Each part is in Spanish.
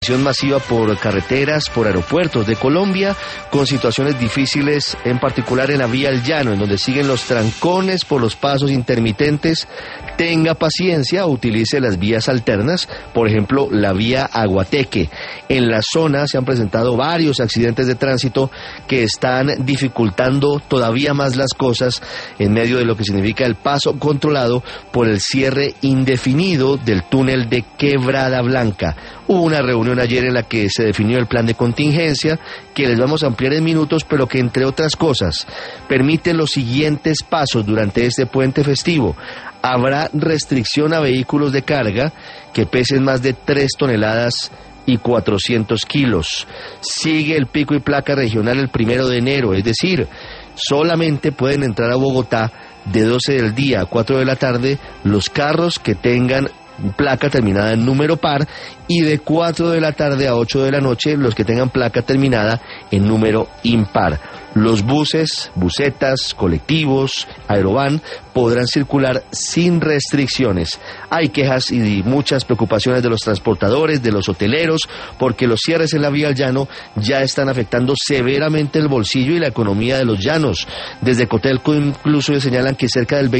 Masiva por carreteras, por aeropuertos de Colombia, con situaciones difíciles, en particular en la vía al llano, en donde siguen los trancones por los pasos intermitentes. Tenga paciencia, utilice las vías alternas, por ejemplo, la vía Aguateque. En la zona se han presentado varios accidentes de tránsito que están dificultando todavía más las cosas en medio de lo que significa el paso controlado por el cierre indefinido del túnel de Quebrada Blanca. Hubo una reunión ayer en la que se definió el plan de contingencia, que les vamos a ampliar en minutos, pero que, entre otras cosas, permite los siguientes pasos durante este puente festivo. Habrá restricción a vehículos de carga que pesen más de 3 toneladas y 400 kilos. Sigue el pico y placa regional el 1 de enero, es decir, solamente pueden entrar a Bogotá de 12 del día a 4 de la tarde los carros que tengan placa terminada en número par, y de 4 de la tarde a 8 de la noche los que tengan placa terminada en número impar. Los buses, busetas, colectivos, aerovan podrán circular sin restricciones. Hay quejas y muchas preocupaciones de los transportadores, de los hoteleros, porque los cierres en la vía al llano ya están afectando severamente el bolsillo y la economía de los llanos. Desde Cotelco incluso señalan que cerca del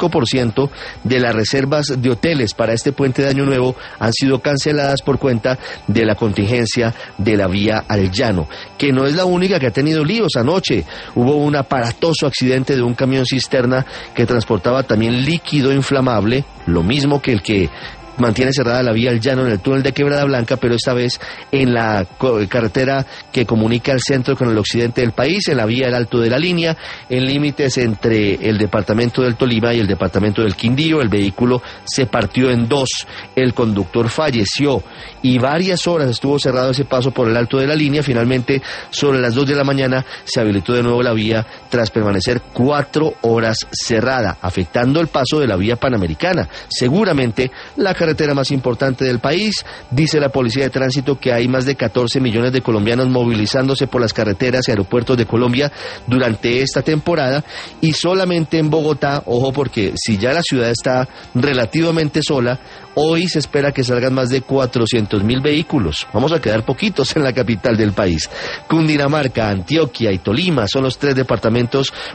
25% de las reservas de hoteles para este puente de Año Nuevo han sido canceladas por cuenta de la contingencia de la vía al llano, que no es la única que ha tenido líos. Anoche hubo un aparatoso accidente de un camión cisterna que transportaba también líquido inflamable, lo mismo que el que mantiene cerrada la vía al llano en el túnel de Quebrada Blanca, pero esta vez en la carretera que comunica el centro con el occidente del país, en la vía del Alto de la Línea, en límites entre el departamento del Tolima y el departamento del Quindío. El vehículo se partió en dos, el conductor falleció y varias horas estuvo cerrado ese paso por el Alto de la Línea. Finalmente, sobre las 2 de la mañana, se habilitó de nuevo la vía tras permanecer 4 horas cerrada, afectando el paso de la vía panamericana, seguramente la carretera más importante del país. Dice la Policía de Tránsito que hay más de 14 millones de colombianos movilizándose por las carreteras y aeropuertos de Colombia durante esta temporada, y solamente en Bogotá, ojo, porque si ya la ciudad está relativamente sola, hoy se espera que salgan más de 400.000 vehículos. Vamos a quedar poquitos en la capital del país. Cundinamarca, Antioquia y Tolima son los 3 departamentos